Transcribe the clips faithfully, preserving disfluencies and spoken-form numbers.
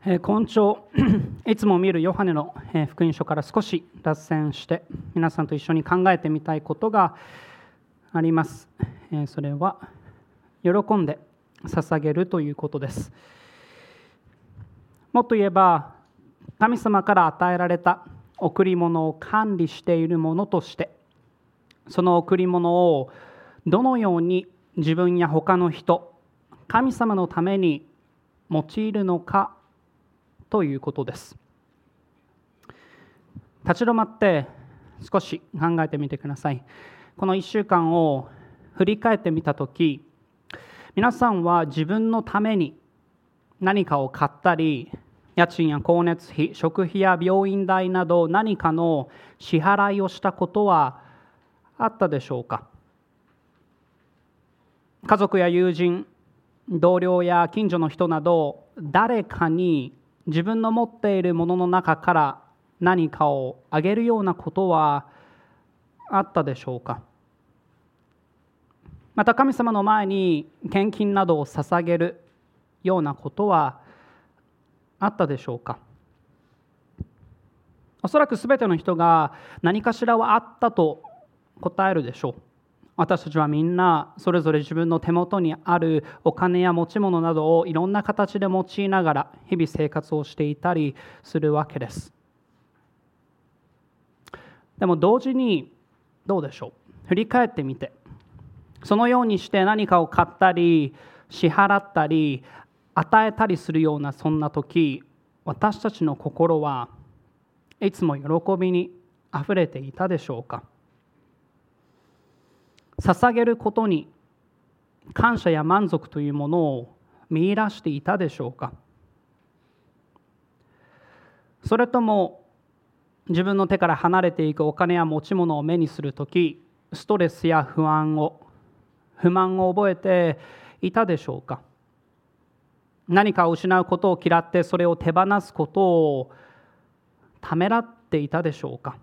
えー、今朝いつも見るヨハネの福音書から少し脱線して皆さんと一緒に考えてみたいことがあります。えー、それは喜んで捧げるということです。もっと言えば、神様から与えられた贈り物を管理しているものとして、その贈り物をどのように自分や他の人、神様のために用いるのかということです。立ち止まって少し考えてみてください。このいっしゅうかんを振り返ってみたとき、皆さんは自分のために何かを買ったり、家賃や光熱費、食費や病院代など何かの支払いをしたことはあったでしょうか。家族や友人、同僚や近所の人など誰かに自分の持っているものの中から何かをあげるようなことはあったでしょうか。また神様の前に献金などを捧げるようなことはあったでしょうか。おそらくすべての人が何かしらはあったと答えるでしょう。私たちはみんなそれぞれ自分の手元にあるお金や持ち物などをいろんな形で用いながら日々生活をしていたりするわけです。でも同時にどうでしょう。振り返ってみて、そのようにして何かを買ったり支払ったり与えたりするようなそんな時、私たちの心はいつも喜びにあふれていたでしょうか。捧げることに感謝や満足というものを見出していたでしょうか。それとも自分の手から離れていくお金や持ち物を目にするとき、ストレスや不安を不満を覚えていたでしょうか。何かを失うことを嫌ってそれを手放すことをためらっていたでしょうか。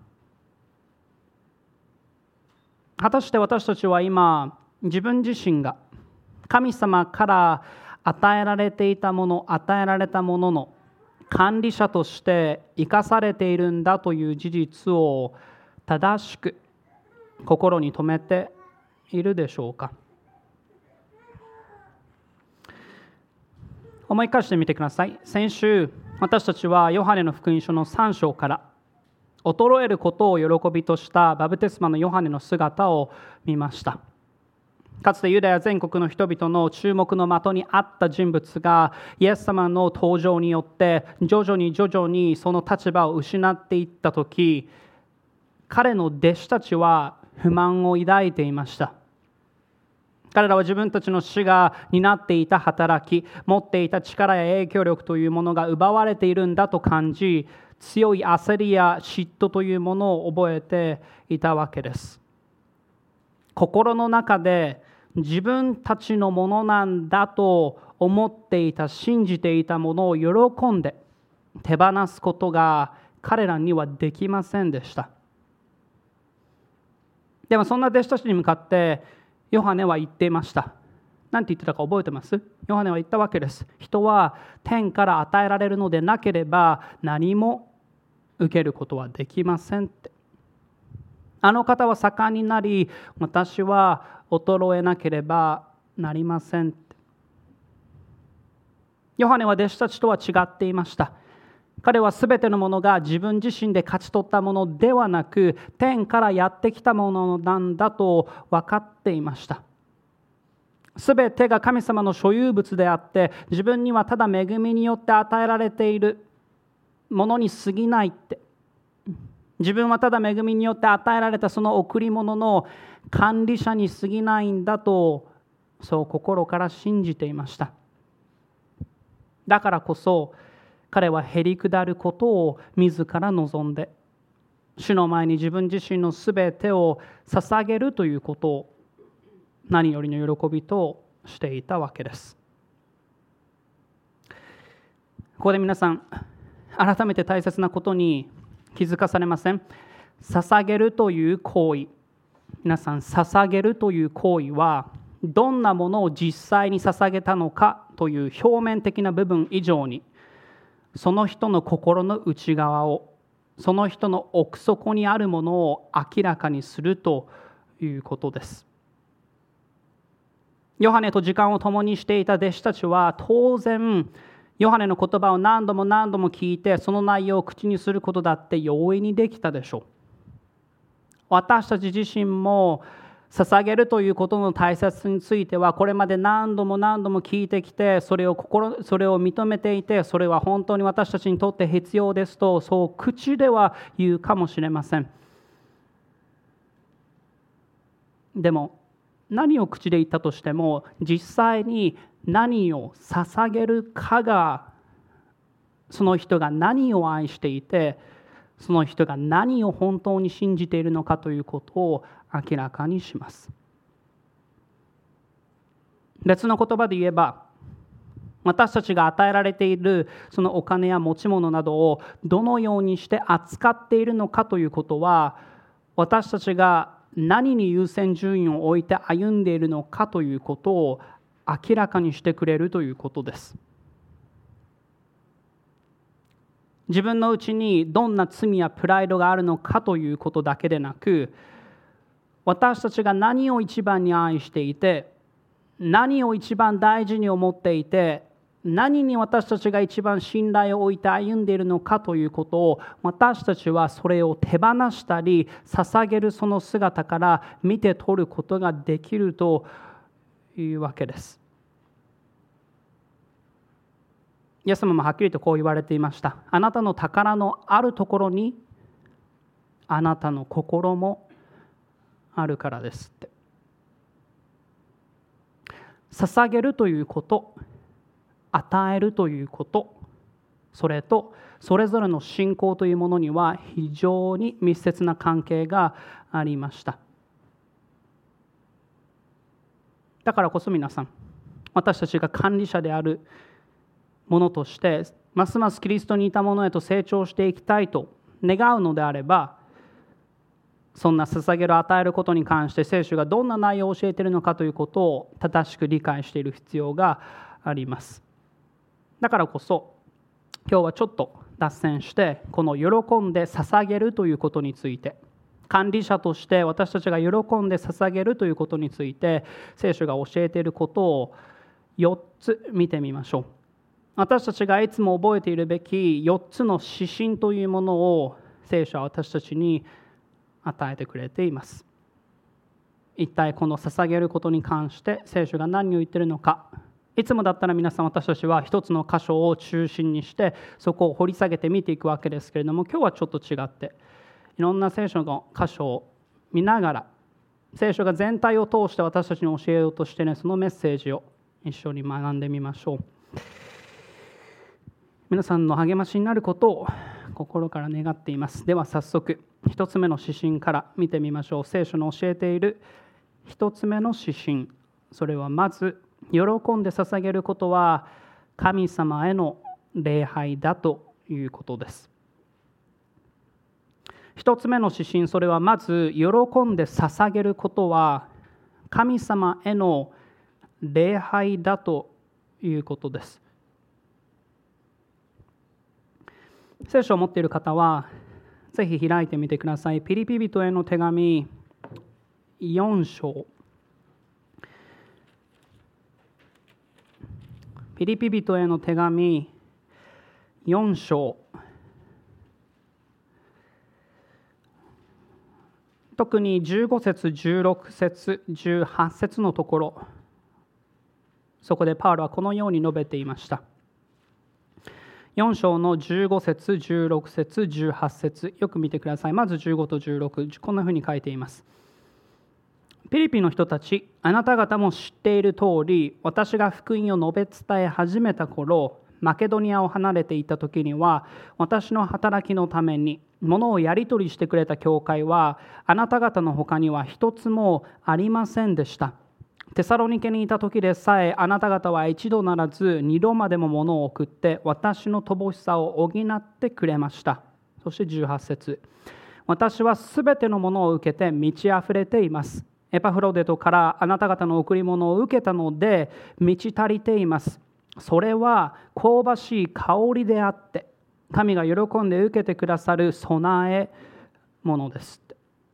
果たして私たちは今、自分自身が神様から与えられていたもの、与えられたものの管理者として生かされているんだという事実を正しく心に留めているでしょうか。思い返してみてください。先週、私たちはヨハネの福音書のさん章から衰えることを喜びとしたバプテスマのヨハネの姿を見ました。かつてユダヤ全国の人々の注目の的にあった人物がイエス様の登場によって徐々に徐々にその立場を失っていったとき、彼の弟子たちは不満を抱いていました。彼らは自分たちの死が担っていた働き、持っていた力や影響力というものが奪われているんだと感じ、強い焦りや嫉妬というものを覚えていたわけです。心の中で自分たちのものなんだと思っていた、信じていたものを喜んで手放すことが彼らにはできませんでした。でもそんな弟子たちに向かってヨハネは言っていました。何て言ってたか覚えてます？ヨハネは言ったわけです。人は天から与えられるのでなければ何も受けることはできませんって。あの方は盛んになり、私は衰えなければなりませんって。ヨハネは弟子たちとは違っていました。彼はすべてのものが自分自身で勝ち取ったものではなく、天からやってきたものなんだと分かっていました。すべてが神様の所有物であって、自分にはただ恵みによって与えられているものに過ぎないって。自分はただ恵みによって与えられたその贈り物の管理者に過ぎないんだと、そう心から信じていました。だからこそ彼はへり下ることを自ら望んで、主の前に自分自身のすべてを捧げるということを何よりの喜びとしていたわけです。ここで皆さん、改めて大切なことに気づかされません？捧げるという行為、皆さん、捧げるという行為はどんなものを実際に捧げたのかという表面的な部分以上に、 その人の心の内側を、その人の奥底にあるものを明らかにするということです。ヨハネと時間を共にしていた弟子たちは当然ヨハネの言葉を何度も何度も聞いて、その内容を口にすることだって容易にできたでしょう。私たち自身も捧げるということの大切さについてはこれまで何度も何度も聞いてきて、それを心それを認めていて、それは本当に私たちにとって必要ですと、そう口では言うかもしれません。でも何を口で言ったとしても、実際に何を捧げるかが、その人が何を愛していて、その人が何を本当に信じているのかということを明らかにします。別の言葉で言えば、私たちが与えられているそのお金や持ち物などをどのようにして扱っているのかということは、私たちが何に優先順位を置いて歩んでいるのかということを明らかにしてくれるということです。自分のうちにどんな罪やプライドがあるのかということだけでなく、私たちが何を一番に愛していて、何を一番大事に思っていて、何に私たちが一番信頼を置いて歩んでいるのかということを、私たちはそれを手放したり捧げるその姿から見て取ることができるというわけです。イエス様もはっきりとこう言われていました。あなたの宝のあるところにあなたの心もあるからですって。捧げるということ、与えるということ、それとそれぞれの信仰というものには非常に密接な関係がありました。だからこそ皆さん、私たちが管理者であるものとしてますますキリストに似たものへと成長していきたいと願うのであれば、そんな捧げる与えることに関して聖書がどんな内容を教えているのかということを正しく理解している必要があります。だからこそ今日はちょっと脱線して、この喜んで捧げるということについて、管理者として私たちが喜んで捧げるということについて聖書が教えていることをよっつ見てみましょう。私たちがいつも覚えているべきよっつの指針というものを聖書は私たちに与えてくれています。一体この捧げることに関して聖書が何を言っているのか。いつもだったら皆さん、私たちは一つの箇所を中心にしてそこを掘り下げて見ていくわけですけれども、今日はちょっと違っていろんな聖書の箇所を見ながら、聖書が全体を通して私たちに教えようとしているそのメッセージを一緒に学んでみましょう。皆さんの励ましになることを心から願っています。では早速一つ目の指針から見てみましょう。聖書の教えている一つ目の指針、それはまず喜んで捧げることは神様への礼拝だということです。一つ目の指針、それはまず喜んで捧げることは神様への礼拝だということです。聖書を持っている方はぜひ開いてみてください。ピリピ人への手紙よん章。ピリピ人への手紙よん章。特にじゅうご節、じゅうろく節、じゅうはち節のところ、そこでパウロはこのように述べていました。よん章のじゅうご節、じゅうろく節、じゅうはち節、よく見てください。まずじゅうごとじゅうろく、こんなふうに書いています。ピリピの人たち、あなた方も知っている通り、私が福音を述べ伝え始めた頃、マケドニアを離れていた時には、私の働きのために物をやり取りしてくれた教会は、あなた方の他には一つもありませんでした。テサロニケにいた時でさえ、あなた方は一度ならず二度までも物を送って私の乏しさを補ってくれました。そしてじゅうはち節、私はすべてのものを受けて満ち溢れています。エパフロデトからあなた方の贈り物を受けたので満ち足りています。 それは香ばしい香りであって、神が喜んで受けてくださる備え物です。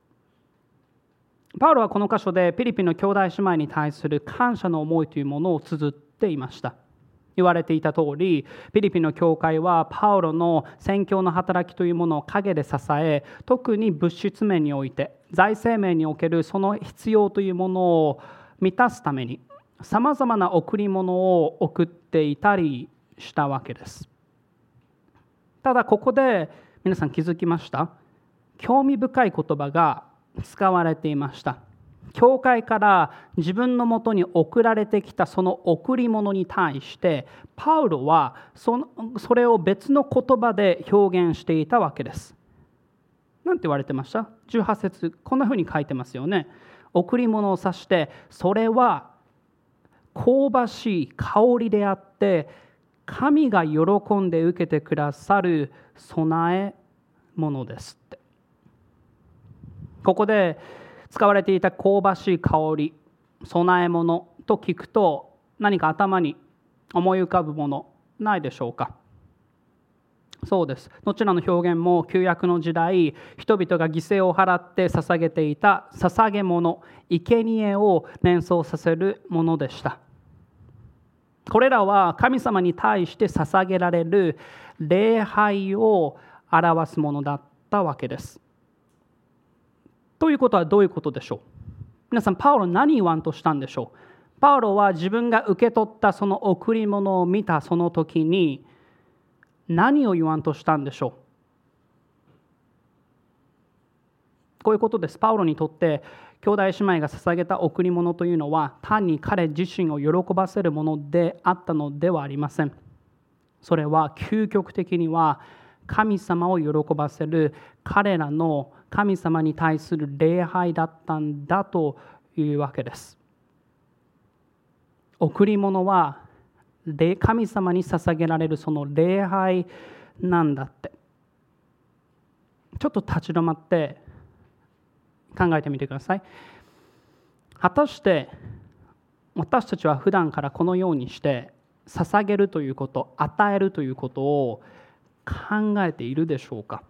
パウロはこの箇所でピリピの兄弟姉妹に対する感謝の思いというものを綴っていました。言われていた通り、ピリピの教会はパウロの宣教の働きというものを陰で支え、特に物質面において、財政面におけるその必要というものを満たすために、さまざまな贈り物を送っていたりしたわけです。ただここで皆さん気づきました？興味深い言葉が使われていました。教会から自分のもとに送られてきたその贈り物に対してパウロはそのそれを別の言葉で表現していたわけです。何て言われてました？じゅうはち節、こんなふうに書いてますよね。贈り物を指してそれは香ばしい香りであって神が喜んで受けてくださる備え物ですって。ここで使われていた香ばしい香り、備え物と聞くと何か頭に思い浮かぶものないでしょうか？そうです。どちらの表現も旧約の時代、人々が犠牲を払って捧げていた捧げ物、生贄を連想させるものでした。これらは神様に対して捧げられる礼拝を表すものだったわけです。ということはどういうことでしょう？皆さん、パウロ何言わんとしたんでしょう？パウロは自分が受け取ったその贈り物を見たその時に何を言わんとしたんでしょう？こういうことです。パウロにとって兄弟姉妹が捧げた贈り物というのは単に彼自身を喜ばせるものであったのではありません。それは究極的には神様を喜ばせる彼らの神様に対する礼拝だったんだというわけです。贈り物は神様に捧げられるその礼拝なんだって。ちょっと立ち止まって考えてみてください。果たして私たちは普段からこのようにして捧げるということ、与えるということを考えているでしょうか？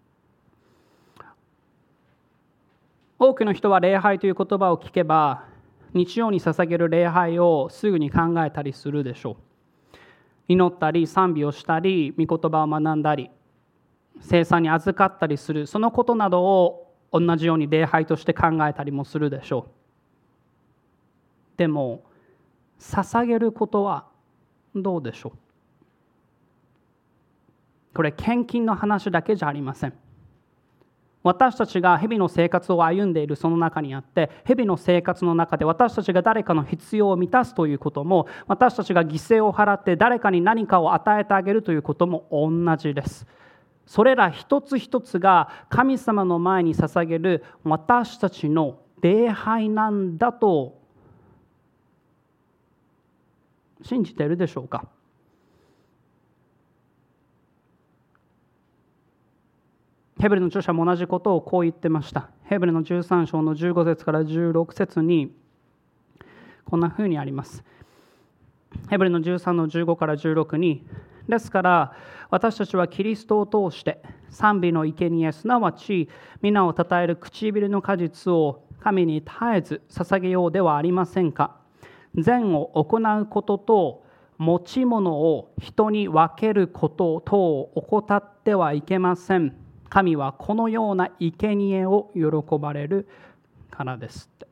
多くの人は礼拝という言葉を聞けば日曜に捧げる礼拝をすぐに考えたりするでしょう。祈ったり賛美をしたり御言葉を学んだり聖餐に預かったりする、そのことなどを同じように礼拝として考えたりもするでしょう。でも捧げることはどうでしょう？これ献金の話だけじゃありません。私たちが日々の生活を歩んでいるその中にあって、日々の生活の中で私たちが誰かの必要を満たすということも、私たちが犠牲を払って誰かに何かを与えてあげるということも同じです。それら一つ一つが神様の前に捧げる私たちの礼拝なんだと信じているでしょうか？ヘブルの著者も同じことをこう言ってました。ヘブルのじゅうさん章のじゅうご節からじゅうろく節にこんなふうにあります。ヘブルのじゅうさんのじゅうごからじゅうろくに、ですから私たちはキリストを通して賛美の生贄、すなわち皆をたたえる唇の果実を神に絶えず捧げようではありませんか。善を行うことと持ち物を人に分けること等を怠ってはいけません。神はこのような生贄を喜ばれるからですって。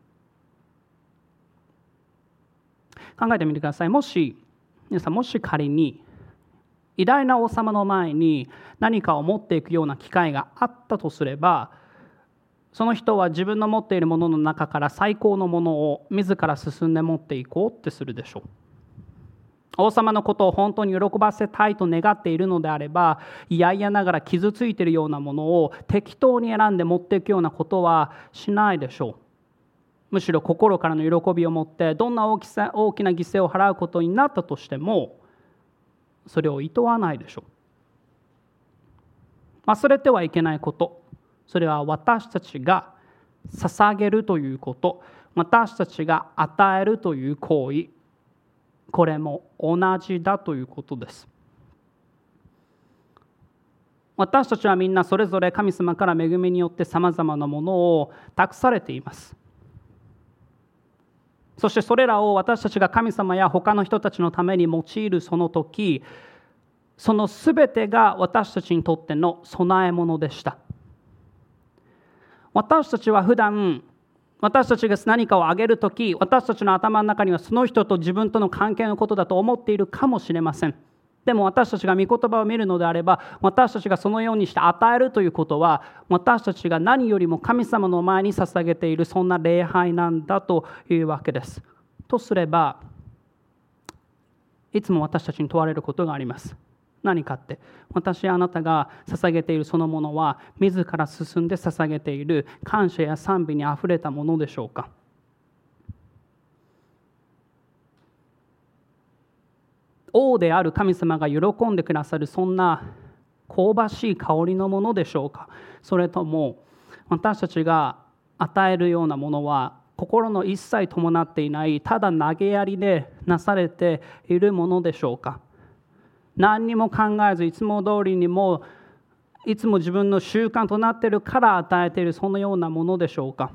考えてみてください。もし皆さん、もし仮に偉大な王様の前に何かを持っていくような機会があったとすれば、その人は自分の持っているものの中から最高のものを自ら進んで持っていこうってするでしょう。王様のことを本当に喜ばせたいと願っているのであれば、いやいやながら傷ついているようなものを適当に選んで持っていくようなことはしないでしょう。むしろ心からの喜びを持って、どんな大きさ、大きな犠牲を払うことになったとしても、それを厭わないでしょう。忘れてはいけないこと、それは私たちが捧げるということ、私たちが与えるという行為、 これも同じだということです。私たちはみんなそれぞれ神様から恵みによってさまざまなものを託されています。そしてそれらを私たちが神様や他の人たちのために用いるその時、そのすべてが私たちにとっての備え物でした。私たちは普段、私たちが何かをあげるとき、私たちの頭の中にはその人と自分との関係のことだと思っているかもしれません。でも私たちが御言葉を見るのであれば、私たちがそのようにして与えるということは、私たちが何よりも神様の前に捧げているそんな礼拝なんだというわけです。とすれば、いつも私たちに問われることがあります。何かって、私やあなたが捧げているそのものは、自ら進んで捧げている感謝や賛美にあふれたものでしょうか。王である神様が喜んでくださるそんな香ばしい香りのものでしょうか。それとも私たちが与えるようなものは心の一切伴っていない、ただ投げやりでなされているものでしょうか。何にも考えず、いつも通りにもいつも自分の習慣となっているから与えているそのようなものでしょうか。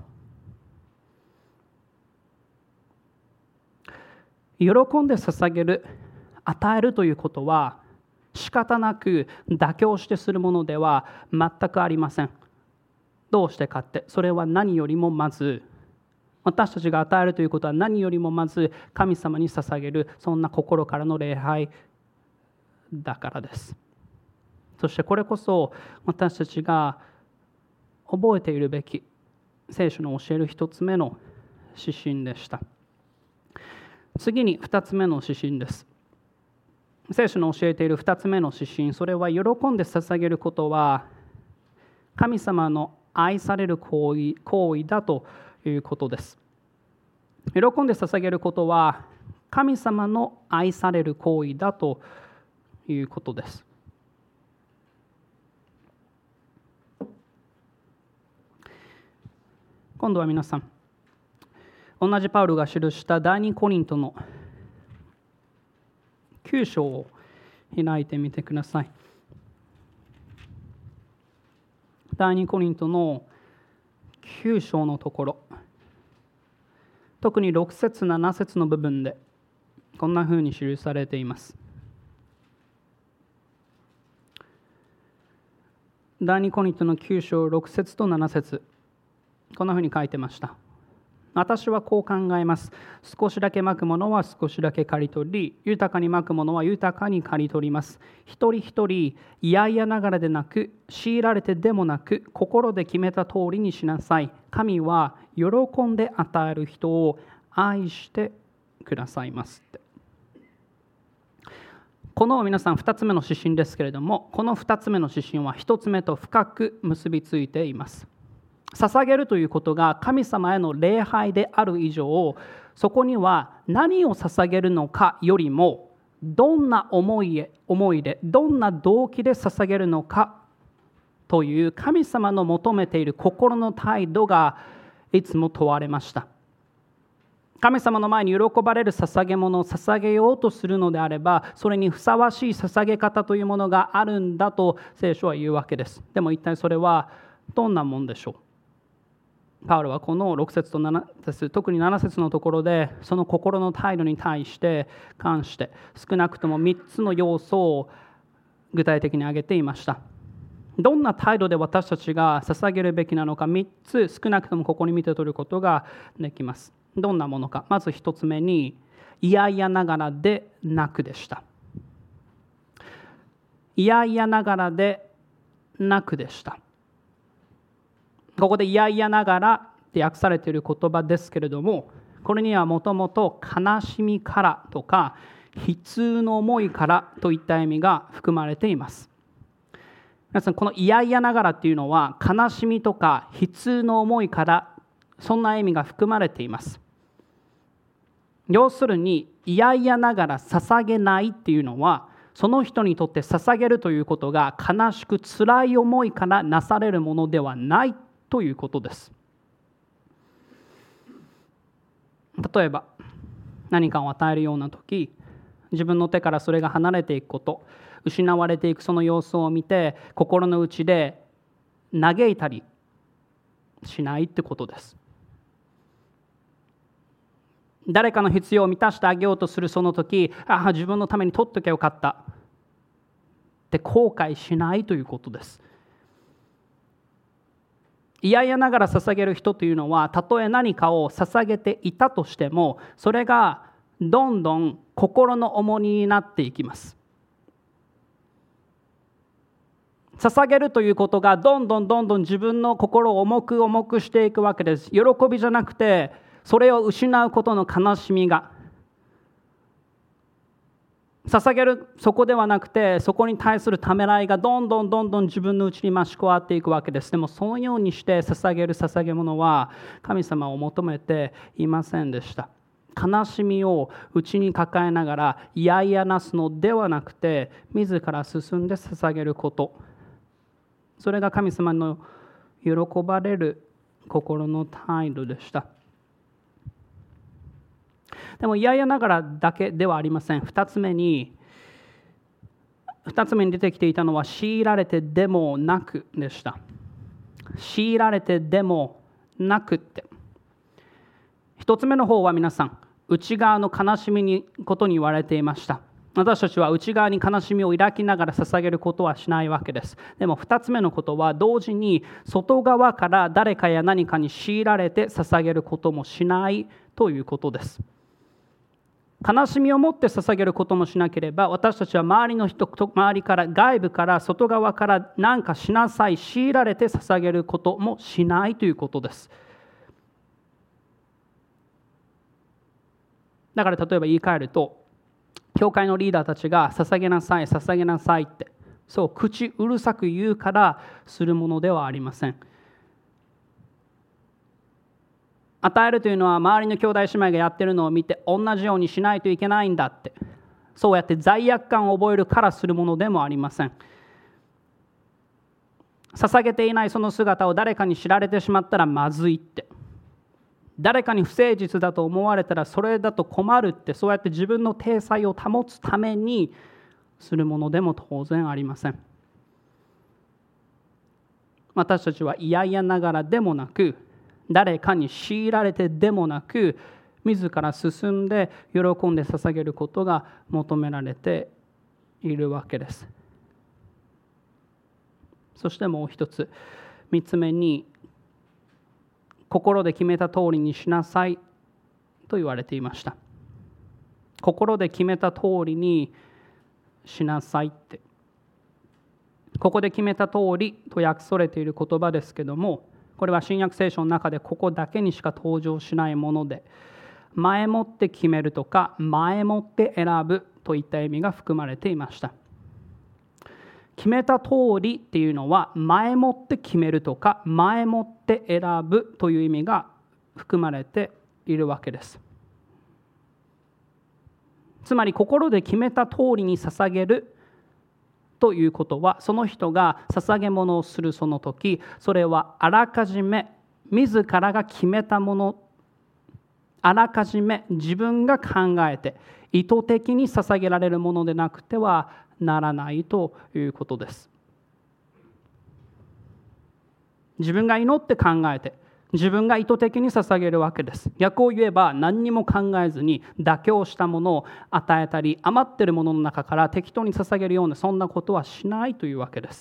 喜んで捧げる、与えるということは仕方なく妥協してするものでは全くありません。どうしてかって、それは何よりもまず、私たちが与えるということは何よりもまず神様に捧げる、そんな心からの礼拝だからです。そしてこれこそ私たちが覚えているべき聖書の教える一つ目の指針でした。次に二つ目の指針です。聖書の教えている二つ目の指針、それは喜んで捧げることは神様の愛される行為、行為だということです。喜んで捧げることは神様の愛される行為だということです。今度は皆さん、同じパウロが記した第二コリントのきゅう章を開いてみてください。第二コリントのきゅう章のところ、特にろく節なな節の部分でこんなふうに記されています。第二コリントのきゅう章ろく節となな節、こんなふうに書いてました。私はこう考えます。少しだけまくものは少しだけ刈り取り、豊かにまくものは豊かに刈り取ります。一人一人、いやいやながらでなく、強いられてでもなく、心で決めた通りにしなさい。神は喜んで与える人を愛してくださいますって。この皆さんふたつめの指針ですけれども、このふたつめの指針はひとつめと深く結びついています。捧げるということが神様への礼拝である以上、そこには何を捧げるのかよりも、どんな思いへ、思いで、どんな動機で捧げるのかという神様の求めている心の態度がいつも問われました。神様の前に喜ばれる捧げ物を捧げようとするのであれば、それにふさわしい捧げ方というものがあるんだと聖書は言うわけです。でも一体それはどんなもんでしょう。パウロはこのろく節となな節、特になな節のところで、その心の態度に対して関して少なくともみっつの要素を具体的に挙げていました。どんな態度で私たちが捧げるべきなのか、みっつ少なくともここに見て取ることができます。どんなものか。まず一つ目に、いやいやながらでなくでした。いやいやながらでなくでした。ここでいやいやながらって訳されている言葉ですけれども、これにはもともと悲しみからとか悲痛の思いからといった意味が含まれています。皆さん、このいやいやながらっていうのは悲しみとか悲痛の思いから、そんな意味が含まれています。要するに、いやいやながら捧げないっていうのは、その人にとって捧げるということが悲しく辛い思いからなされるものではないということです。例えば何かを与えるような時、 自分の手からそれが離れていくこと、失われていくその様子を見て、心の内で嘆いたりしないってことです。誰かの必要を満たしてあげようとするその時、ああ自分のために取っときゃよかったって後悔しないということです。いやいやながら捧げる人というのは、たとえ何かを捧げていたとしても、それがどんどん心の重荷になっていきます。捧げるということがどんどんどんどん自分の心を重く重くしていくわけです。喜びじゃなくて、それを失うことの悲しみが、捧げるそこではなくて、そこに対するためらいがどんどんどんどん自分の内に増し加わっていくわけです。でもそのようにして捧げる捧げ物は神様を求めていませんでした。悲しみを内に抱えながらいやいやなすのではなくて、自ら進んで捧げること、それが神様の喜ばれる心の態度でした。でもいやいやながらだけではありません。二つ目に二つ目に出てきていたのは、強いられてでもなくでした。強いられてでもなくって、一つ目の方は皆さん、内側の悲しみにことに言われていました。私たちは内側に悲しみを抱きながら捧げることはしないわけです。でも二つ目のことは、同時に外側から誰かや何かに強いられて捧げることもしないということです。悲しみを持って捧げることもしなければ、私たちは周りの人、周りから外部から外側から何かしなさい、強いられて捧げることもしないということです。だから例えば言い換えると、教会のリーダーたちが捧げなさい捧げなさいって、そう口うるさく言うからするものではありません。与えるというのは、周りの兄弟姉妹がやってるのを見て同じようにしないといけないんだって、そうやって罪悪感を覚えるからするものでもありません。捧げていないその姿を誰かに知られてしまったらまずいって、誰かに不誠実だと思われたらそれだと困るって、そうやって自分の体裁を保つためにするものでも当然ありません。私たちは嫌々ながらでもなく、誰かに強いられてでもなく、自ら進んで喜んで捧げることが求められているわけです。そしてもう一つ、三つ目に、心で決めた通りにしなさいと言われていました。心で決めた通りにしなさいって、ここで決めた通りと訳されている言葉ですけども、これは新約聖書の中でここだけにしか登場しないもので、前もって決めるとか前もって選ぶといった意味が含まれていました。決めた通りっていうのは、前もって決めるとか前もって選ぶという意味が含まれているわけです。つまり心で決めた通りに捧げるということは、その人が捧げ物をするその時、それはあらかじめ自らが決めたもの、あらかじめ自分が考えて意図的に捧げられるものでなくてはならないということです。自分が祈って考えて、自分が意図的に捧げるわけです。逆を言えば、何にも考えずに妥協したものを与えたり、余っているものの中から適当に捧げるような、そんなことはしないというわけです。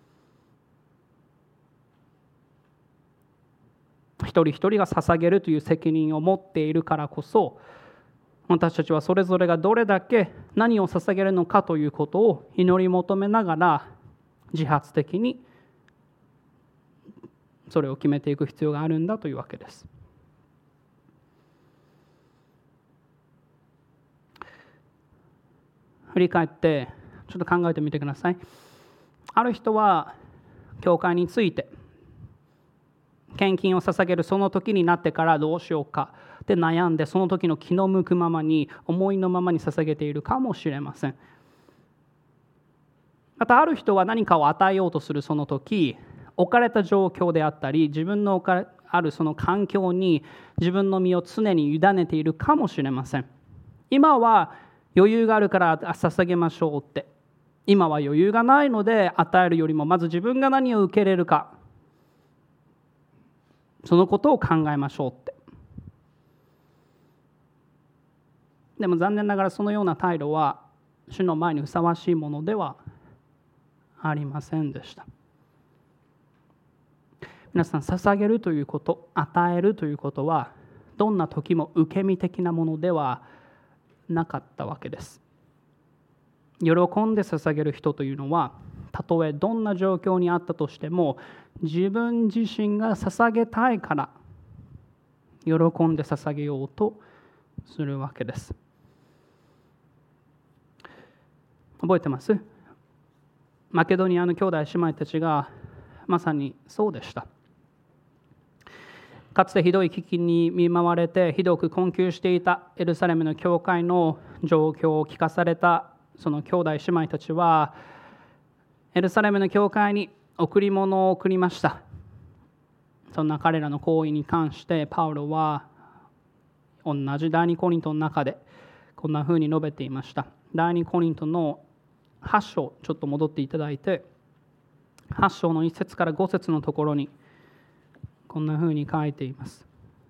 一人一人が捧げるという責任を持っているからこそ、私たちはそれぞれがどれだけ何を捧げるのかということを祈り求めながら、自発的にそれを決めていく必要があるんだというわけです。振り返ってちょっと考えてみてください。ある人は教会について、献金を捧げるその時になってからどうしようかって悩んで、その時の気の向くままに、思いのままに捧げているかもしれません。またある人は何かを与えようとするその時、置かれた状況であったり、自分の置かれあるその環境に自分の身を常に委ねているかもしれません。今は余裕があるから捧げましょうって。今は余裕がないので与えるよりも、まず自分が何を受け入れるか、そのことを考えましょうって。でも残念ながらそのような態度は主の前にふさわしいものではありませんでした。皆さん、捧げるということ、与えるということはどんな時も受け身的なものではなかったわけです。喜んで捧げる人というのは、たとえどんな状況にあったとしても、自分自身が捧げたいから喜んで捧げようとするわけです。覚えてます？マケドニアの兄弟姉妹たちがまさにそうでした。かつてひどい危機に見舞われてひどく困窮していたエルサレムの教会の状況を聞かされたその兄弟姉妹たちは、エルサレムの教会に贈り物を贈りました。そんな彼らの行為に関してパウロは同じ第二コリントの中でこんなふうに述べていました。第二コリントのはち章、ちょっと戻っていただいて、はち章のいち節からご節のところにこんなふうに書いています。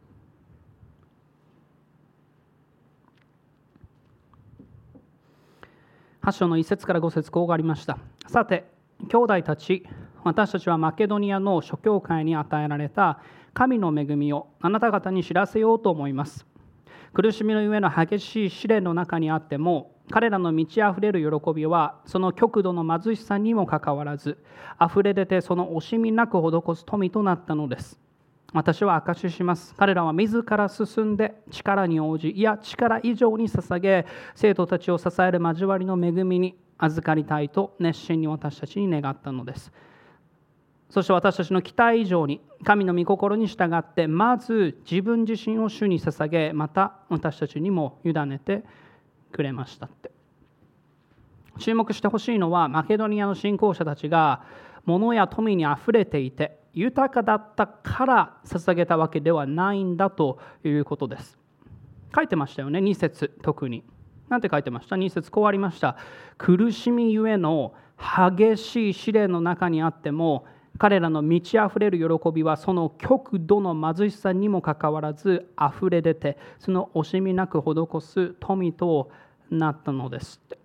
はち章のいち節からご節、こうがありました。さて、兄弟たち、私たちはマケドニアの諸教会に与えられた神の恵みをあなた方に知らせようと思います。苦しみのゆえの激しい試練の中にあっても、彼らの満ち溢れる喜びはその極度の貧しさにもかかわらず、溢れ出てその惜しみなく施す富となったのです。私は証しします。彼らは自ら進んで力に応じ、いや力以上に捧げ、生徒たちを支える交わりの恵みに預かりたいと熱心に私たちに願ったのです。そして私たちの期待以上に神の御心に従って、まず自分自身を主に捧げ、また私たちにも委ねてくれましたって。注目してほしいのは、マケドニアの信仰者たちが物や富にあふれていて豊かだったから捧げたわけではないんだということです。書いてましたよね、に節。特になんて書いてました？に節こうありました。苦しみゆえの激しい試練の中にあっても、彼らの満ち溢れる喜びはその極度の貧しさにもかかわらず溢れ出て、その惜しみなく施す富となったのですって。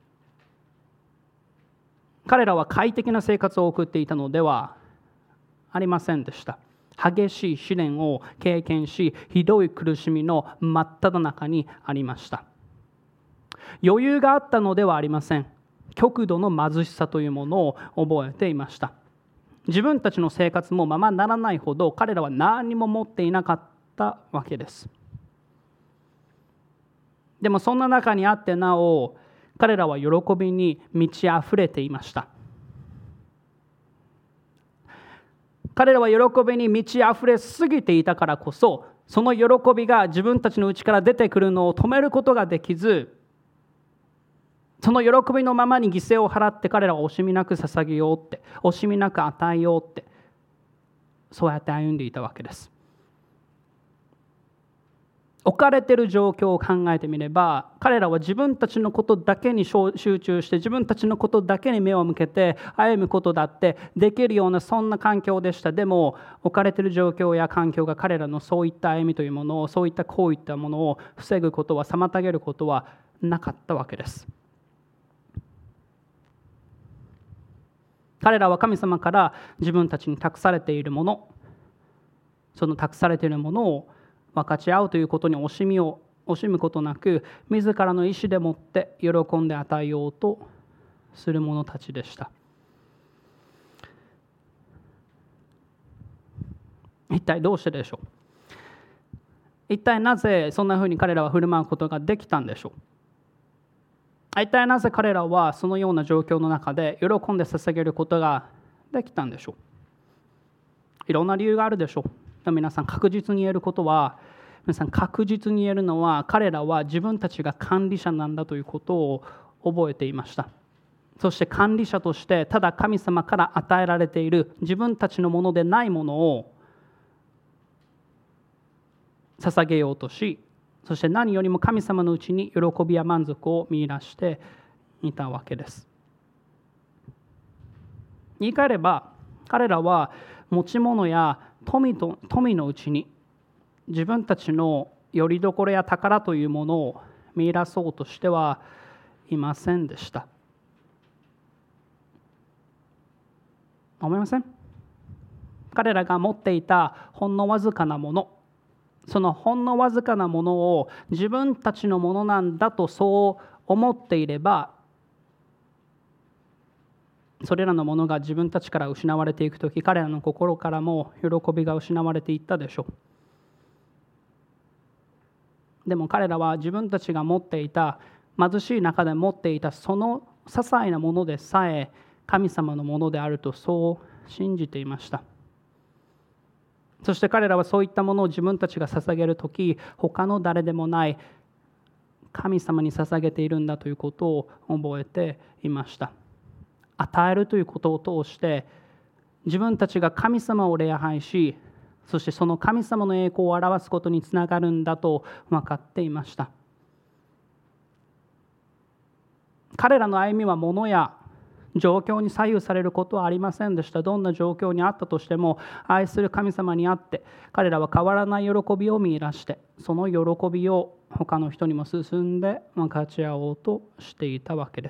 彼らは快適な生活を送っていたのではありませんでした。激しい試練を経験し、ひどい苦しみの真っ只中にありました。余裕があったのではありません。極度の貧しさというものを覚えていました。自分たちの生活もままならないほど彼らは何も持っていなかったわけです。でもそんな中にあってなお、彼らは喜びに満ち溢れていました。彼らは喜びに満ち溢れすぎていたからこそ、その喜びが自分たちの内から出てくるのを止めることができず、その喜びのままに犠牲を払って彼らは惜しみなく捧げようって、惜しみなく与えようって、そうやって歩んでいたわけです。置かれている状況を考えてみれば、彼らは自分たちのことだけに集中して、自分たちのことだけに目を向けて歩むことだってできるような、そんな環境でした。でも置かれている状況や環境が彼らのそういった歩みというものを、そういった行為というものを防ぐことは、妨げることはなかったわけです。彼らは神様から自分たちに託されているもの、その託されているものを分かち合うということに惜しみを惜しむことなく、自らの意志でもって喜んで与えようとする者たちでした。一体どうしてでしょう？一体なぜそんなふうに彼らは振る舞うことができたんでしょう？一体なぜ彼らはそのような状況の中で喜んで捧げることができたんでしょう？いろんな理由があるでしょう。でも皆さん、確実に言えることは、皆さん確実に言えるのは、彼らは自分たちが管理者なんだということを覚えていました。そして管理者として、ただ神様から与えられている自分たちのものでないものを捧げようとし、 そして何よりも神様のうちに喜びや満足を見出していたわけです。言い換えれば、彼らは持ち物や富と富のうちに自分たちの拠り所や宝というものを見出そうとしてはいませんでした。思いません？彼らが持っていたほんのわずかなもの、そのほんのわずかなものを自分たちのものなんだとそう思っていれば、それらのものが自分たちから失われていくとき、彼らの心からも喜びが失われていったでしょう。でも彼らは自分たちが持っていた、貧しい中で持っていたその些細なものでさえ神様のものであるとそう信じていました。そして彼らはそういったものを自分たちが捧げるとき、他の誰でもない神様に捧げているんだということを覚えていました。与えるということを通して自分たちが神様を礼拝し、そしてその神様の栄光を表すことにつながるんだと分かっていました。彼らの歩みは物や状況に左右されることはありませんでした。どんな状況にあったとしても、愛する神様にあって彼らは変わらない喜びを見出して、その喜びを他の人にも進んで分かち合おうとしていたわけです。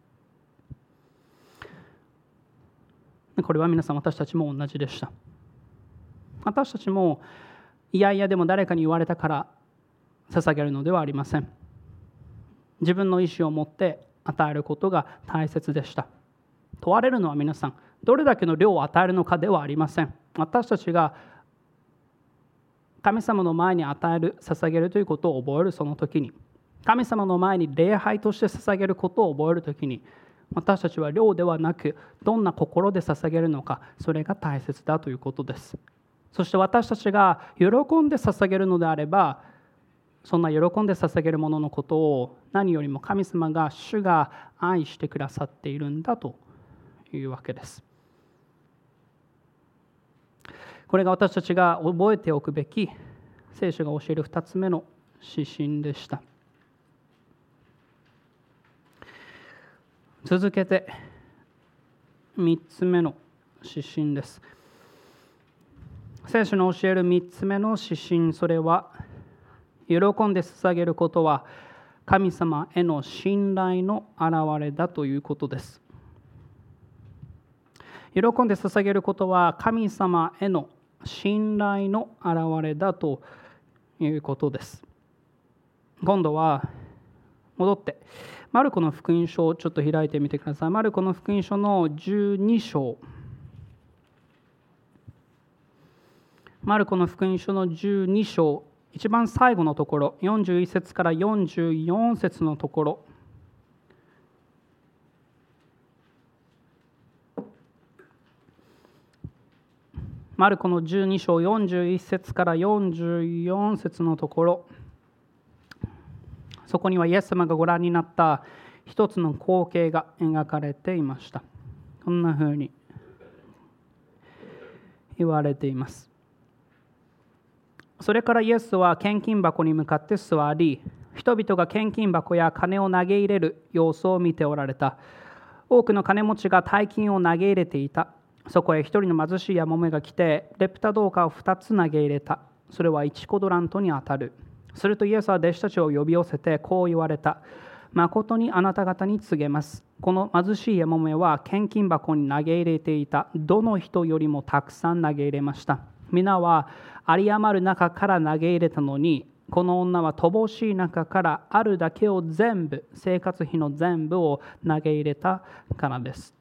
これは皆さん、私たちも同じでした。私たちもいやいやでも誰かに言われたから捧げるのではありません。自分の意思を持って与えることが大切でした。問われるのは皆さん、どれだけの量を与えるのかではありません。私たちが神様の前に与える、捧げるということを覚えるその時に、神様の前に礼拝として捧げることを覚える時に、私たちは量ではなくどんな心で捧げるのか、それが大切だということです。そして私たちが喜んで捧げるのであれば、そんな喜んで捧げるもののことを何よりも神様が主が愛してくださっているんだというわけです。これが私たちが覚えておくべき聖書が教えるふたつめの指針でした。続けてみっつめの指針です。聖書の教えるみっつめの指針、それは喜んで捧げることは神様への信頼の表れだということです。喜んで捧げることは神様への信頼の表れだということです。今度は戻ってマルコの福音書をちょっと開いてみてください。マルコの福音書のじゅうに章、マルコの福音書のじゅうに章、一番最後のところ、よんじゅういち節からよんじゅうよん節のところ、マルコのじゅうに章よんじゅういち節からよんじゅうよん節のところ、そこにはイエス様がご覧になった一つの光景が描かれていました。こんなふうに言われています。それからイエスは献金箱に向かって座り、人々が献金箱や金を投げ入れる様子を見ておられた。多くの金持ちが大金を投げ入れていた。そこへ一人の貧しいやもめが来て、レプタ銅貨を二つ投げ入れた。それは一コドラントに当たる。するとイエスは弟子たちを呼び寄せてこう言われた。誠にあなた方に告げます。この貧しいやもめは献金箱に投げ入れていたどの人よりもたくさん投げ入れました。皆は有り余る中から投げ入れたのに、この女は乏しい中からあるだけを全部、生活費の全部を投げ入れたからですって。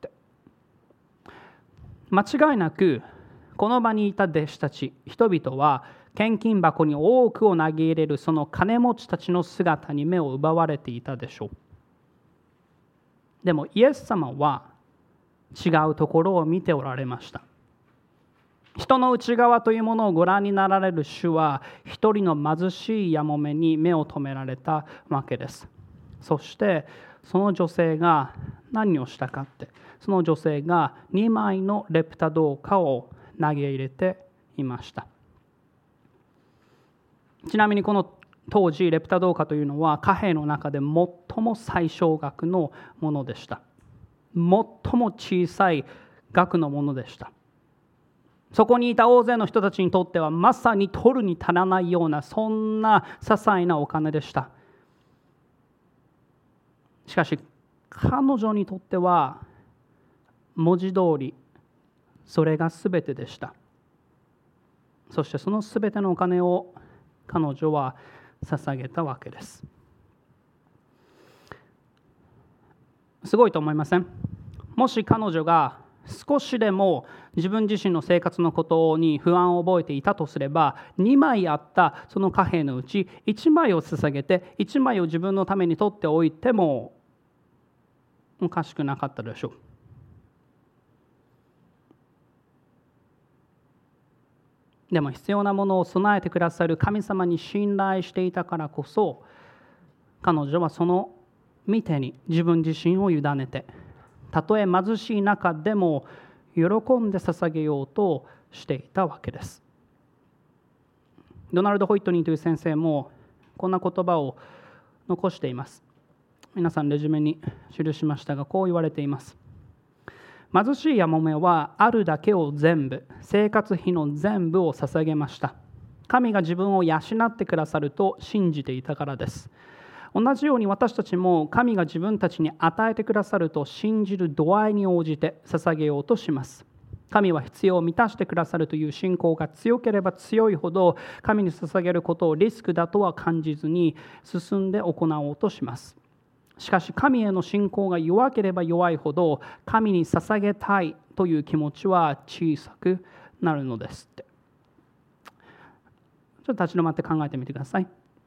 間違いなくこの場にいた弟子たち、人々は献金箱に多くを投げ入れるその金持ちたちの姿に目を奪われていたでしょう。でもイエス様は違うところを見ておられました。人の内側というものをご覧になられる主は、一人の貧しいやもめに目を留められたわけです。そしてその女性が何をしたかって、その女性がにまいのレプタ銅貨を投げ入れていました。ちなみにこの当時レプタ銅貨というのは貨幣の中で最も最小額のものでした。最も小さい額のものでした。そこにいた大勢の人たちにとってはまさに取るに足らないような、そんな些細なお金でした。しかし彼女にとっては文字通りそれが全てでした。そしてその全てのお金を彼女は捧げたわけです。すごいと思いません？もし彼女が少しでも自分自身の生活のことに不安を覚えていたとすれば、にまいあったその貨幣のうちいちまいを捧げていちまいを自分のために取っておいてもおかしくなかったでしょう。でも必要なものを備えてくださる神様に信頼していたからこそ、彼女はその御手に自分自身を委ねて、たとえ貧しい中でも喜んで捧げようとしていたわけです。ドナルド・ホイットニーという先生もこんな言葉を残しています。皆さんレジュメに記しましたが、こう言われています。貧しいやもめはあるだけを全部、生活費の全部を捧げました。神が自分を養ってくださると信じていたからです。同じように私たちも神が自分たちに与えてくださると信じる度合いに応じて捧げようとします。神は必要を満たしてくださるという信仰が強ければ強いほど、神に捧げることをリスクだとは感じずに進んで行おうとします。しかし神への信仰が弱ければ弱いほど、神に捧げたいという気持ちは小さくなるのですって。ちょっと立ち止まって考えてみてください。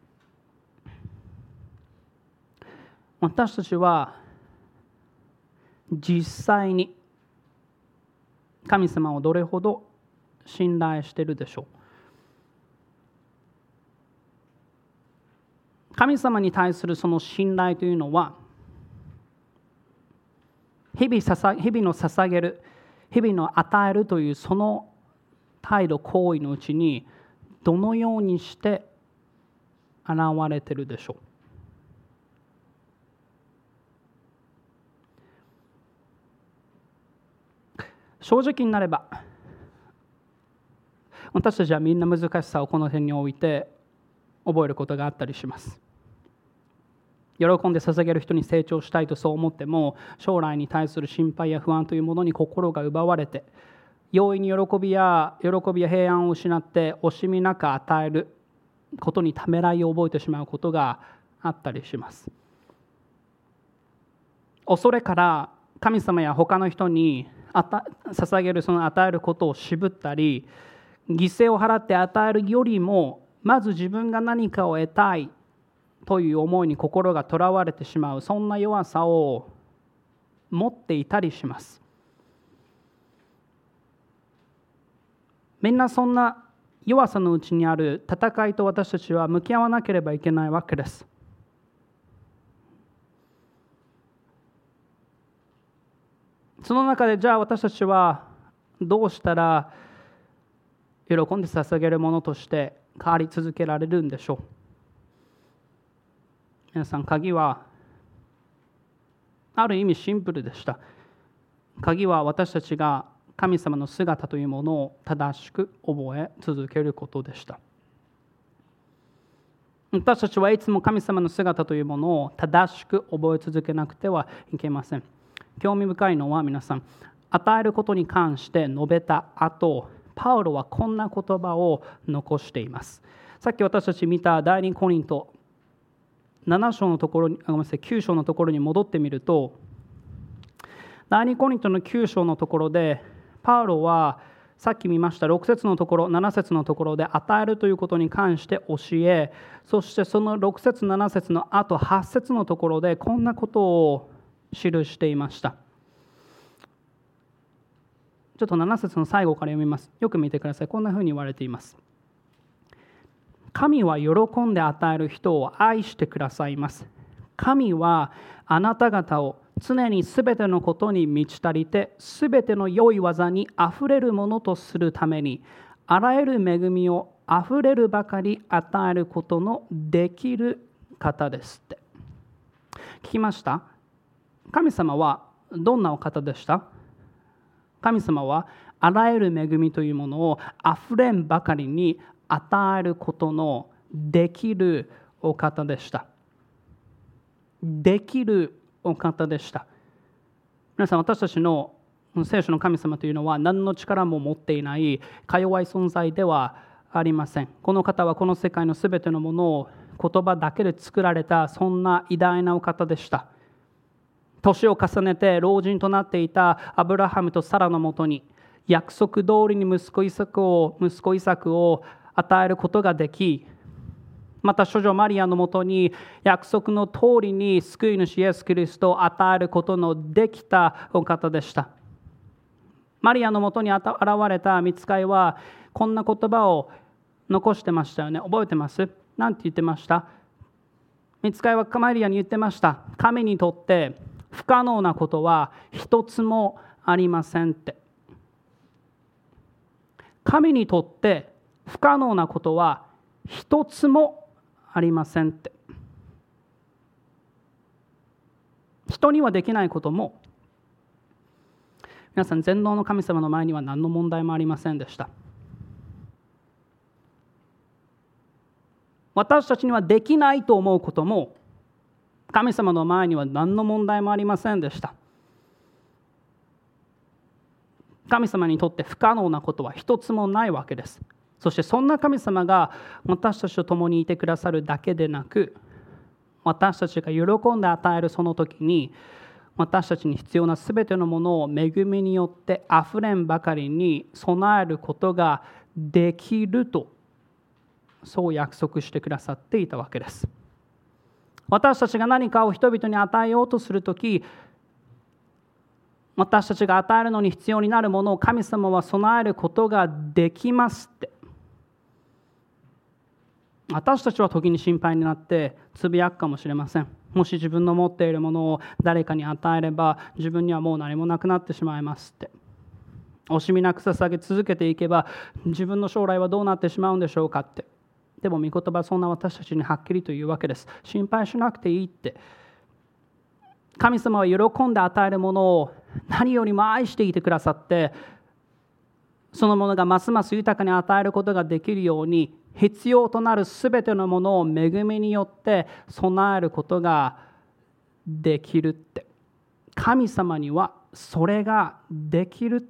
私たちは実際に神様をどれほど信頼しているでしょう。神様に対するその信頼というのは、日々捧日々の捧げる、日々の与えるというその態度、行為のうちにどのようにして現れているでしょう。正直になれば、私たちはみんな難しさをこの点において覚えることがあったりします。喜んで捧げる人に成長したいとそう思っても、将来に対する心配や不安というものに心が奪われて、容易に喜びや喜びや平安を失って惜しみなく与えることにためらいを覚えてしまうことがあったりします。恐れから神様や他の人に捧げる、その与えることを渋ったり、犠牲を払って与えるよりもまず自分が何かを得たいという思いに心がとらわれてしまう、そんな弱さを持っていたりします。みんなそんな弱さのうちにある戦いと私たちは向き合わなければいけないわけです。その中でじゃあ私たちはどうしたら喜んで捧げるものとして変わり続けられるんでしょう。皆さん、鍵はある意味シンプルでした。鍵は私たちが神様の姿というものを正しく覚え続けることでした。私たちはいつも神様の姿というものを正しく覚え続けなくてはいけません。興味深いのは、皆さん、与えることに関して述べた後、パウロはこんな言葉を残しています。さっき私たち見た第二コリントなな章のところに、ごめんなさい、きゅう章のところに戻ってみると、第二コリントのきゅう章のところでパウロはさっき見ましたろく節のところ、なな節のところで与えるということに関して教え、そしてそのろく節なな節のあとはち節のところでこんなことを記していました。ちょっとなな節の最後から読みます。よく見てください。こんなふうに言われています。神は喜んで与える人を愛してくださいます。神はあなた方を常にすべてのことに満ち足りて、すべての良い技にあふれるものとするために、 あらゆる恵みをあふれるばかり与えることのできる方ですって。聞きました？神様はどんなお方でした？神様はあらゆる恵みというものをあふれんばかりに与えることのできるお方でした。できるお方でした。皆さん、私たちの聖書の神様というのは何の力も持っていないか弱い存在ではありません。この方はこの世界のすべてのものを言葉だけで作られた、そんな偉大なお方でした。年を重ねて老人となっていたアブラハムとサラのもとに約束通りに息子イサクを息子イサクを与えることができ、また処女マリアのもとに約束の通りに救い主イエス・キリストを与えることのできたお方でした。マリアのもとに現れた御使いはこんな言葉を残してましたよね。覚えてます？なんて言ってました？御使いはマリアに言ってました。神にとって不可能なことは一つもありませんって。神にとって不可能なことは一つもありませんって。人にはできないことも、皆さん、全能の神様の前には何の問題もありませんでした。私たちにはできないと思うことも、神様の前には何の問題もありませんでした。神様にとって不可能なことは一つもないわけです。そしてそんな神様が私たちと共にいてくださるだけでなく、私たちが喜んで与えるその時に、私たちに必要なすべてのものを恵みによってあふれんばかりに備えることができると、そう約束してくださっていたわけです。私たちが何かを人々に与えようとするとき、私たちが与えるのに必要になるものを神様は備えることができますって。私たちは時に心配になってつぶやくかもしれません。もし自分の持っているものを誰かに与えれば自分にはもう何もなくなってしまいますって。惜しみなく捧げ続けていけば自分の将来はどうなってしまうんでしょうかって。でも御言葉はそんな私たちにはっきりと言うわけです。心配しなくていいって。神様は喜んで与えるものを何よりも愛していてくださって、そのものがますます豊かに与えることができるように、必要となるすべてのものを恵みによって備えることができるって。神様にはそれができるって。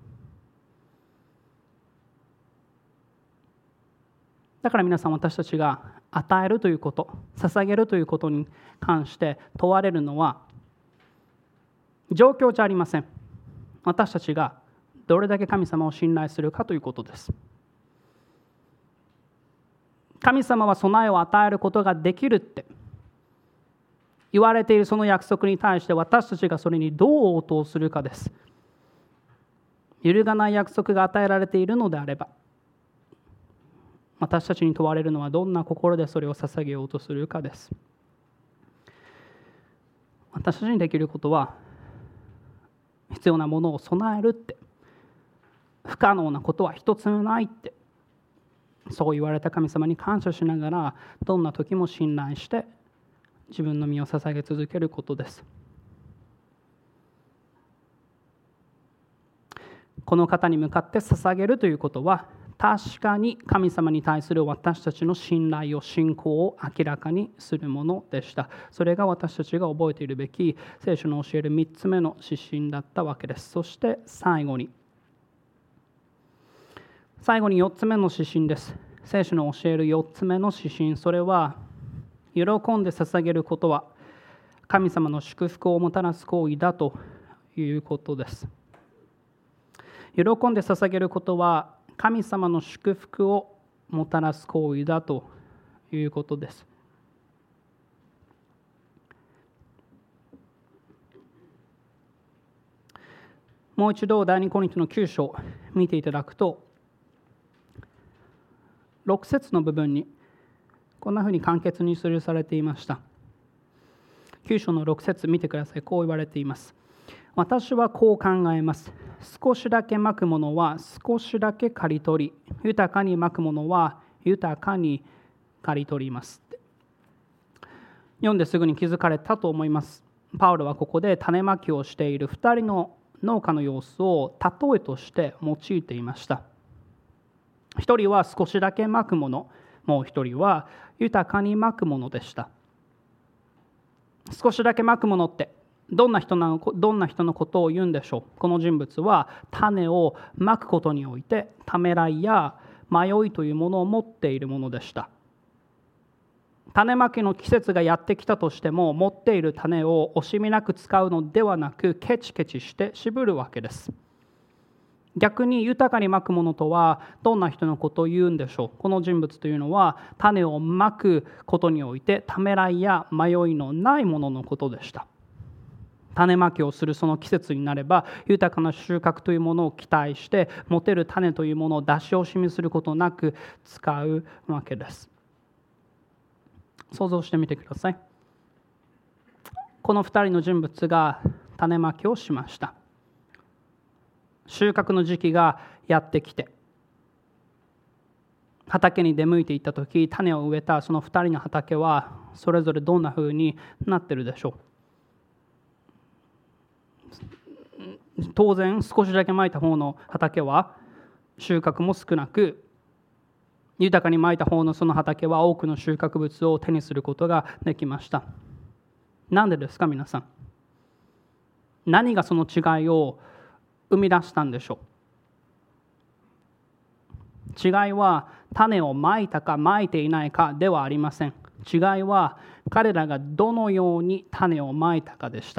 だから皆さん、私たちが与えるということ、捧げるということに関して問われるのは、状況じゃありません。私たちがどれだけ神様を信頼するかということです。神様は備えを与えることができるって言われているその約束に対して、私たちがそれにどう応答するかです。揺るがない約束が与えられているのであれば、私たちに問われるのはどんな心でそれを捧げようとするかです。私たちにできることは、必要なものを備えるって、不可能なことは一つもないって、そう言われた神様に感謝しながら、どんな時も信頼して自分の身を捧げ続けることです。この方に向かって捧げるということは、確かに神様に対する私たちの信頼を、信仰を明らかにするものでした。それが私たちが覚えているべき聖書の教えるみっつめの指針だったわけです。そして最後に最後によっつめの指針です。聖書の教えるよっつめの指針、それは、喜んで捧げることは神様の祝福をもたらす行為だということです。喜んで捧げることは神様の祝福をもたらす行為だということです。もう一度第二コリントのきゅう章を見ていただくと、ろく節の部分にこんなふうに簡潔に記されていました。きゅう章のろく節見てください。こう言われています。私はこう考えます。 少しだけまくものは少しだけ刈り取り、豊かにまくものは豊かに刈り取ります。読んですぐに気づかれたと思います。パウロはここで種まきをしているふたりの農家の様子を例えとして用いていました。一人は少しだけまくもの、もう一人は豊かにまくものでした。少しだけまくものってどんな人なの、どんな人のことを言うんでしょう。この人物は種をまくことにおいてためらいや迷いというものを持っているものでした。種まきの季節がやってきたとしても、持っている種を惜しみなく使うのではなく、ケチケチして渋るわけです。逆に豊かにまくものとはどんな人のことを言うんでしょう。この人物というのは種をまくことにおいてためらいや迷いのないもののことでした。種まきをするその季節になれば、豊かな収穫というものを期待して持てる種というものを出し惜しみすることなく使うわけです。想像してみてください。このふたりの人物が種まきをしました。収穫の時期がやってきて、畑に出向いていったとき、種を植えたそのふたりの畑はそれぞれどんなふうになっているでしょう。当然少しだけまいた方の畑は収穫も少なく、豊かにまいた方のその畑は多くの収穫物を手にすることができました。なんでですか皆さん。何がその違いを生み出したんでしょう。違いは種をまいたかまいていないかではありません。違いは彼らがどのように種をまいたかでした。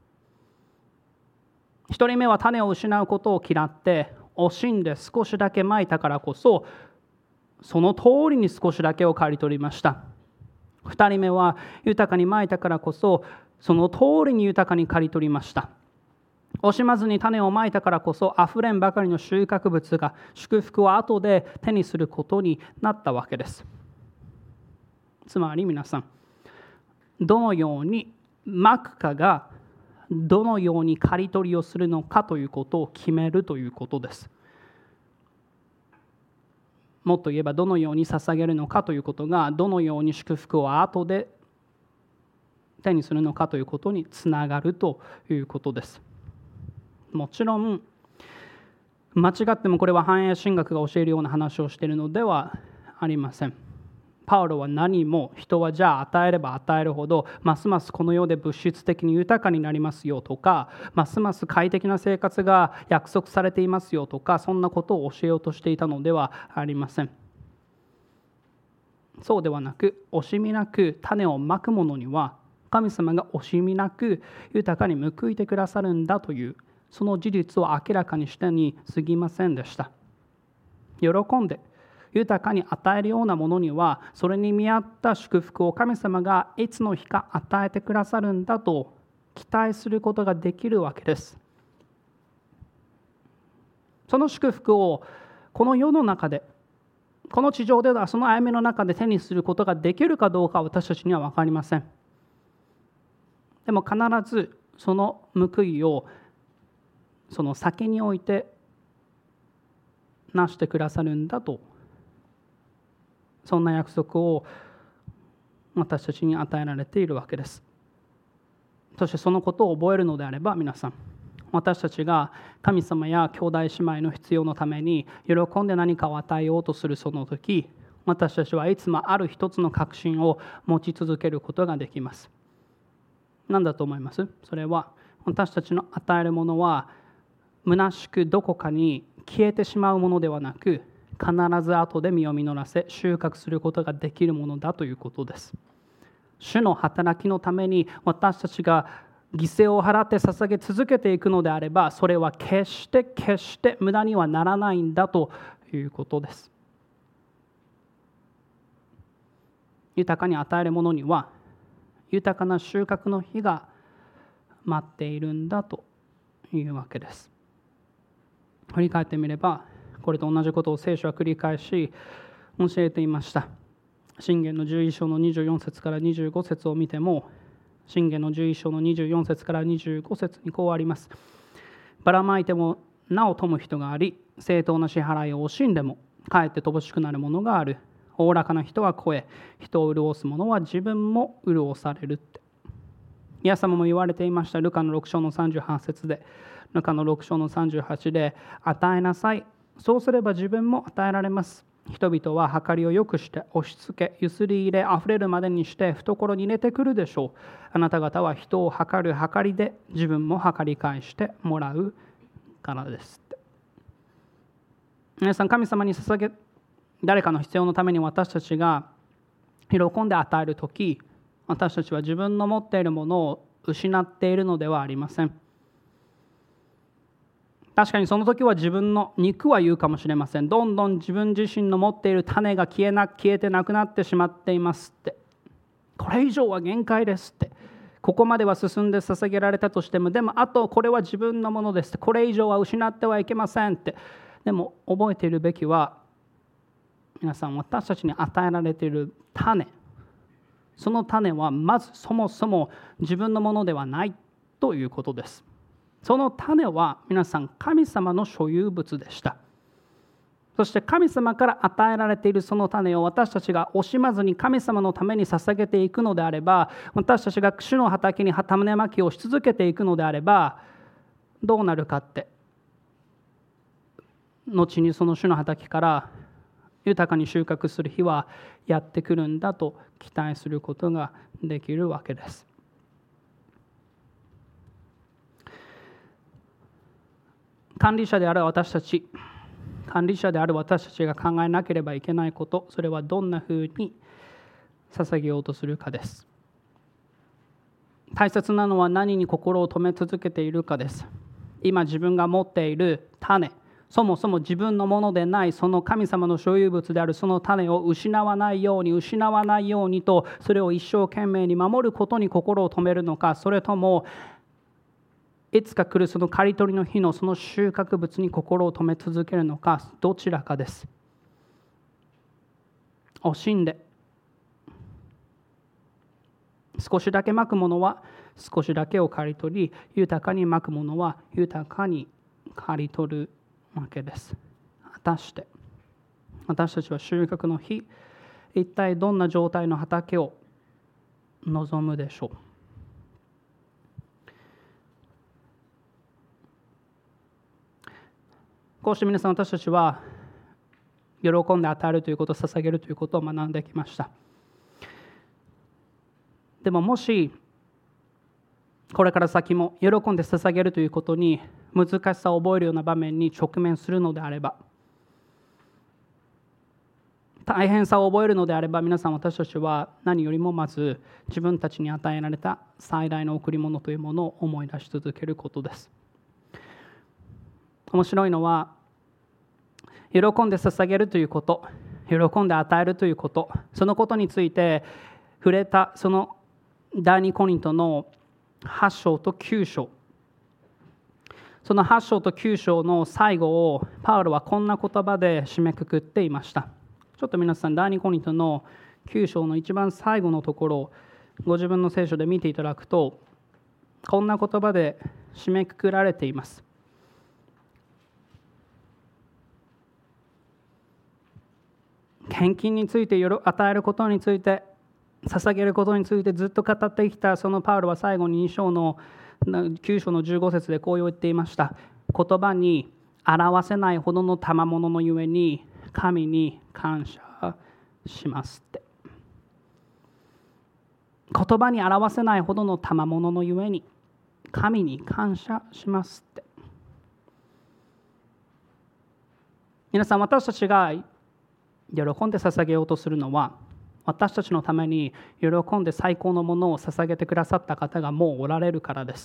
一人目は種を失うことを嫌って惜しんで少しだけまいたからこそ、その通りに少しだけを刈り取りました。二人目は豊かにまいたからこそ、その通りに豊かに刈り取りました。惜しまずに種をまいたからこそ、あふれんばかりの収穫物が祝福を後で手にすることになったわけです。つまり皆さん、どのようにまくかがどのように刈り取りをするのかということを決めるということです。もっと言えば、どのように捧げるのかということが、どのように祝福を後で手にするのかということにつながるということです。もちろん間違ってもこれは繁栄神学が教えるような話をしているのではありません。パウロは何も、人はじゃあ与えれば与えるほどますますこの世で物質的に豊かになりますよとか、ますます快適な生活が約束されていますよとか、そんなことを教えようとしていたのではありません。そうではなく、惜しみなく種をまく者には神様が惜しみなく豊かに報いてくださるんだという、その事実を明らかにしてに過ぎませんでした。喜んで豊かに与えるようなものには、それに見合った祝福を神様がいつの日か与えてくださるんだと期待することができるわけです。その祝福をこの世の中で、この地上ではその歩みの中で手にすることができるかどうかは私たちには分かりません。でも必ずその報いをその先においてなしてくださるんだと、そんな約束を私たちに与えられているわけです。そしてそのことを覚えるのであれば、皆さん、私たちが神様や兄弟姉妹の必要のために喜んで何かを与えようとするその時、私たちはいつもある一つの確信を持ち続けることができます。何だと思います？それは、私たちの与えるものは虚しくどこかに消えてしまうものではなく、必ず後で実を実らせ収穫することができるものだということです。主の働きのために私たちが犠牲を払って捧げ続けていくのであれば、それは決して決して無駄にはならないんだということです。豊かに与えるものには豊かな収穫の日が待っているんだというわけです。振り返ってみれば、これと同じことを聖書は繰り返し教えていました。箴言のじゅういっ章のにじゅうよん節からにじゅうご節を見ても、箴言のじゅういっ章のにじゅうよん節からにじゅうご節にこうあります。ばらまいてもなお富む人があり、正当な支払いを惜しんでもかえって乏しくなるものがある。おおらかな人は声、人を潤す者は自分も潤されるって。イエス様も言われていました。ルカのろく章のさんじゅうはち節で、ルカのろく章のさんじゅうはちで、与えなさい。そうすれば自分も与えられます。人々は計りをよくして押し付け、ゆすり入れ、あふれるまでにして懐に入れてくるでしょう。あなた方は人を計る計りで自分も計り返してもらうからですって。皆さん、神様に捧げ、誰かの必要のために私たちが喜んで与えるとき、私たちは自分の持っているものを失っているのではありません。確かにその時は自分の肉は言うかもしれません。どんどん自分自身の持っている種が消えな、消えてなくなってしまっていますって。これ以上は限界ですって。ここまでは進んで捧げられたとしても、でもあとこれは自分のものですって。これ以上は失ってはいけませんって。でも覚えているべきは、皆さん、私たちに与えられている種、その種はまずそもそも自分のものではないということです。その種は皆さん、神様の所有物でした。そして神様から与えられているその種を私たちが惜しまずに神様のために捧げていくのであれば、私たちが主の畑に種まきをし続けていくのであれば、どうなるかって、後にその主の畑から豊かに収穫する日はやってくるんだと期待することができるわけです。管理者である私たち、管理者である私たちが考えなければいけないこと、それはどんなふうに捧げようとするかです。大切なのは何に心を留め続けているかです。今自分が持っている種、そもそも自分のものでないその神様の所有物であるその種を失わないように失わないようにと、それを一生懸命に守ることに心を留めるのか、それともいつか来るその刈り取りの日のその収穫物に心を留め続けるのか、どちらかです。惜しんで少しだけまくものは少しだけを刈り取り、豊かにまくものは豊かに刈り取るわけです。果たして私たちは収穫の日、一体どんな状態の畑を望むでしょう。こうして皆さん、私たちは喜んで与えるということ、捧げるということを学んできました。でももしこれから先も喜んで捧げるということに難しさを覚えるような場面に直面するのであれば、大変さを覚えるのであれば、皆さん、私たちは何よりもまず自分たちに与えられた最大の贈り物というものを思い出し続けることです。面白いのは、喜んで捧げるということ、喜んで与えるということ、そのことについて触れたその第二コリントのはち章ときゅう章、そのはち章ときゅう章の最後をパウロはこんな言葉で締めくくっていました。ちょっと皆さん、第二コリントのきゅう章の一番最後のところをご自分の聖書で見ていただくと、こんな言葉で締めくくられています。献金について、与えることについて、捧げることについてずっと語ってきたそのパウロは最後にに章のきゅう章のじゅうご節でこう言っていました。言葉に表せないほどの賜物のゆえに神に感謝しますって。言葉に表せないほどの賜物のゆえに神に感謝しますって。皆さん、私たちが喜んで捧げようとするのは、私たちのために喜んで最高のものを捧げてくださった方がもうおられるからです。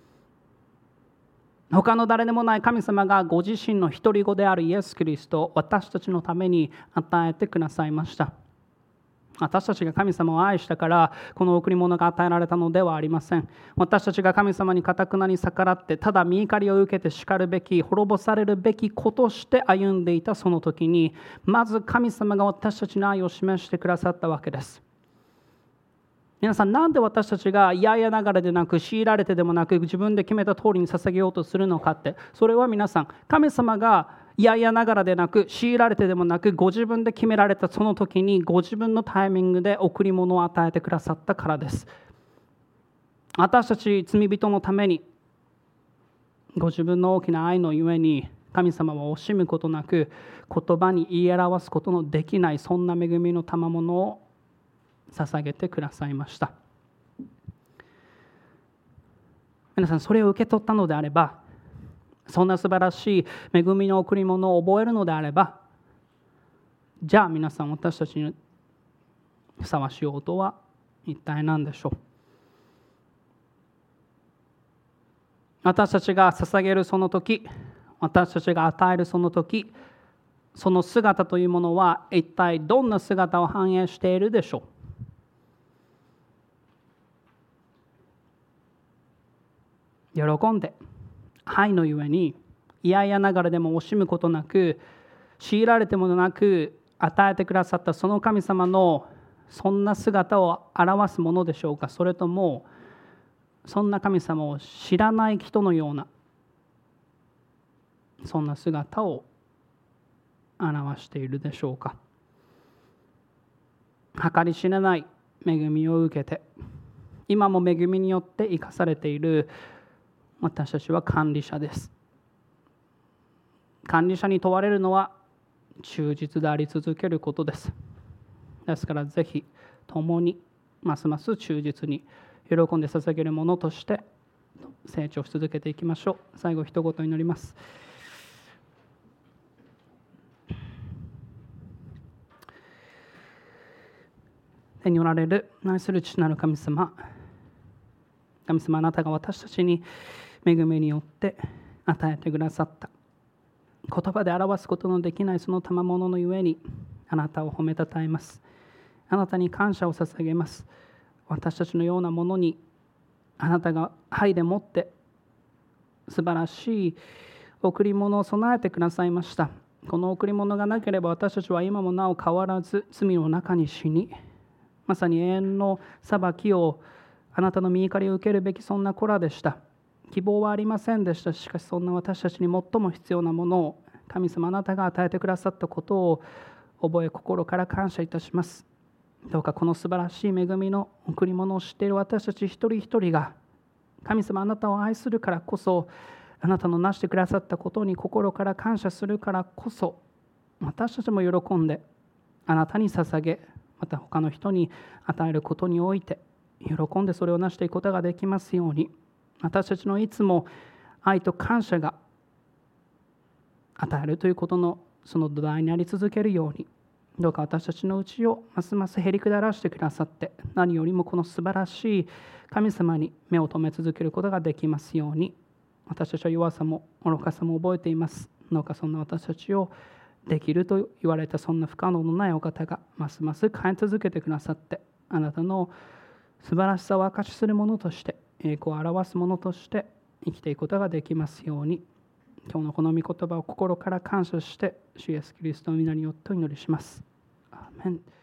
他の誰でもない神様がご自身の独り子であるイエス・キリストを私たちのために与えてくださいました。私たちが神様を愛したからこの贈り物が与えられたのではありません。私たちが神様に堅なに逆らってただ見怒りを受けて叱るべき、滅ぼされるべき子として歩んでいたその時に、まず神様が私たちの愛を示してくださったわけです。 皆さん、なんで私たちが嫌々ながらでなく、強いられてでもなく、自分で決めた通りに捧げようとするのかって、それは皆さん、神様が嫌々ながらでなく、強いられてでもなく、ご自分で決められたその時に、ご自分のタイミングで贈り物を与えてくださったからです。私たち罪人のために、ご自分の大きな愛のゆえに、神様は惜しむことなく、言葉に言い表すことのできない、そんな恵みの賜物を捧げてくださいました。皆さん、それを受け取ったのであれば、そんな素晴らしい恵みの贈り物を覚えるのであれば、じゃあ皆さん、私たちにふさわしい応答は一体何でしょう。私たちが捧げるその時、私たちが与えるその時、その姿というものは一体どんな姿を反映しているでしょう。喜んで、愛のゆえに、嫌々ながらでも惜しむことなく、強いられてもなく、与えてくださったその神様のそんな姿を表すものでしょうか。それとも、そんな神様を知らない人のような、そんな姿を表しているでしょうか。計り知れない恵みを受けて、今も恵みによって生かされている私たちは管理者です。管理者に問われるのは忠実であり続けることです。ですからぜひ共にますます忠実に喜んで捧げるものとして成長し続けていきましょう。最後一言祈ります。天におられる愛する父なる神様、神様、あなたが私たちに恵みによって与えてくださった言葉で表すことのできないその賜物のゆえに、あなたを褒めたたえます。あなたに感謝を捧げます。私たちのようなものにあなたが愛でもって素晴らしい贈り物を備えてくださいました。この贈り物がなければ私たちは今もなお変わらず罪の中に死に、まさに永遠の裁きをあなたの御怒りを受けるべきそんな子らでした。希望はありませんでした。しかしそんな私たちに最も必要なものを神様あなたが与えてくださったことを覚え心から感謝いたします。どうかこの素晴らしい恵みの贈り物を知っている私たち一人一人が、神様あなたを愛するからこそ、あなたのなしてくださったことに心から感謝するからこそ、私たちも喜んであなたに捧げ、また他の人に与えることにおいて喜んでそれをなしていくことができますように、私たちのいつも愛と感謝が与えるということのその土台にあり続けるように、どうか私たちのうちをますますへりくだらしてくださって、何よりもこの素晴らしい神様に目を留め続けることができますように。私たちは弱さも愚かさも覚えています。どうかそんな私たちをできると言われたそんな不可能のないお方がますます変え続けてくださって、あなたの素晴らしさを証しするものとして、栄光を表すものとして生きていくことができますように。今日のこの御言葉を心から感謝して、主イエスキリストの皆によってお祈りします。アーメン。